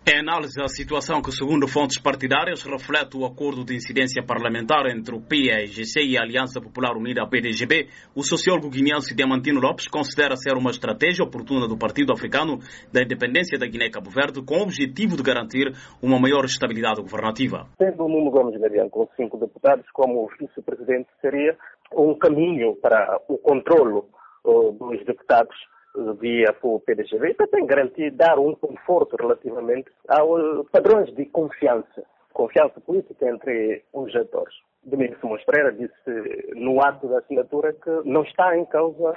Em análise da situação que, segundo fontes partidárias, reflete o acordo de incidência parlamentar entre o PAIGC e a Aliança Popular Unida, PDGB, o sociólogo guineense Diamantino Lopes considera ser uma estratégia oportuna do Partido Africano da Independência da Guiné-Cabo Verde com o objetivo de garantir uma maior estabilidade governativa. Tendo o Nuno Gomes Mariano com 5 deputados como vice-presidente seria um caminho para o controlo dos deputados via o PDGB, para também garantir, dar um conforto relativamente aos padrões de confiança política entre os atores. Domingos Simões Pereira disse no ato da assinatura que não está em causa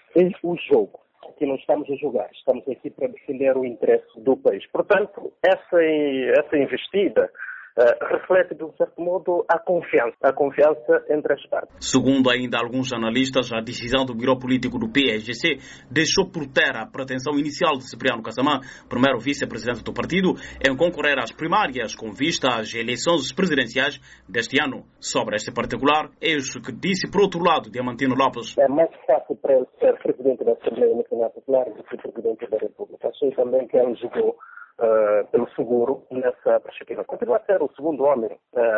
o jogo. Aqui não estamos a jogar, estamos aqui para defender o interesse do país. Portanto, essa investida reflete, de um certo modo, a confiança entre as partes. Segundo ainda alguns analistas, a decisão do Bureau Político do PAIGC deixou por terra a pretensão inicial de Cipriano Kassamã, primeiro vice-presidente do partido, em concorrer às primárias com vista às eleições presidenciais deste ano. Sobre este particular, é isso que disse, por outro lado, Diamantino Lopes. É mais fácil para ele ser presidente da Assembleia Nacional Popular do que presidente da República. Achei também que ele jogou pelo seguro nessa perspectiva. Continua a ser o segundo homem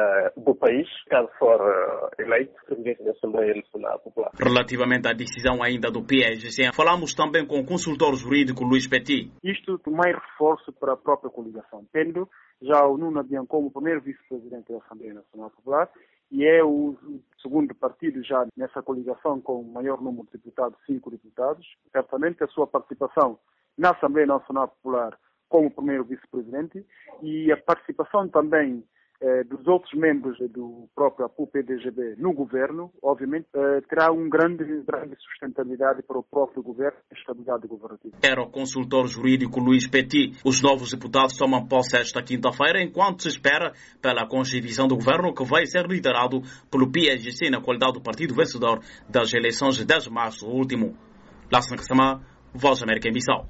do país, caso for eleito presidente da Assembleia Nacional Popular. Relativamente à decisão ainda do PAIGC, falamos também com o consultor jurídico Luís Petit. Isto mais reforço para a própria coligação, tendo já o Nuno Abian como primeiro vice-presidente da Assembleia Nacional Popular e é o segundo partido já nessa coligação com o maior número de deputados, 5 deputados. Certamente a sua participação na Assembleia Nacional Popular como primeiro vice-presidente e a participação também dos outros membros do próprio PDGB no governo, obviamente, terá uma grande sustentabilidade para o próprio governo e estabilidade governativa. Era o consultor jurídico Luís Petit. Os novos deputados tomam posse esta quinta-feira, enquanto se espera pela constituição do governo que vai ser liderado pelo PAIGC na qualidade do partido vencedor das eleições de 10 de março último. Lassana Kassamã, Voz da América em Bissau.